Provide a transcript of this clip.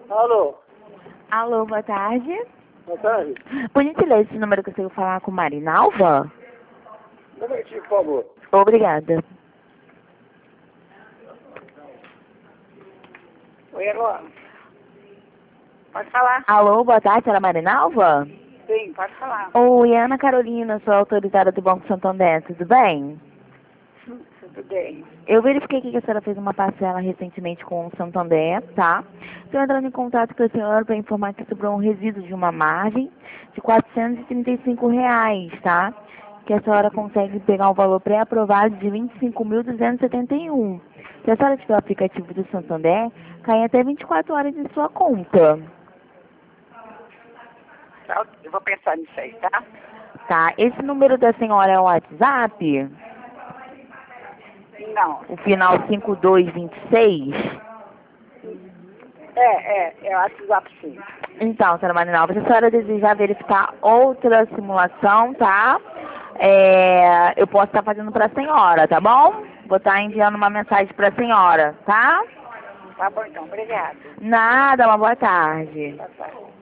Alô? Alô, boa tarde. Boa tarde. Por gentileza, esse número que eu consigo falar com Marinalva? Um momentinho, por favor. Obrigada. Oi, alô? Pode falar? Alô, boa tarde, senhora Marinalva? Sim, pode falar. Oi, Ana Carolina, sou autorizada do Banco Santander, tudo bem? Tudo bem. Eu verifiquei aqui que a senhora fez uma parcela recentemente com o Santander, tá? Estou entrando em contato com a senhora para informar que sobrou um resíduo de uma margem de R$ 435, tá? Que a senhora consegue pegar um valor pré-aprovado de R$ 25.271. Se a senhora tiver o aplicativo do Santander, cai até 24 horas em sua conta. Tá, eu vou pensar nisso aí, tá? Tá? Esse número da senhora é o WhatsApp? Não. O final 5226? Eu acho que dá pra sim. Então, senhora Marinalva, se a senhora desejar verificar outra simulação, tá? Eu posso estar fazendo para a senhora, tá bom? Vou estar enviando uma mensagem para a senhora, tá? Tá bom então, obrigada. Nada, uma boa tarde. Tá, tá.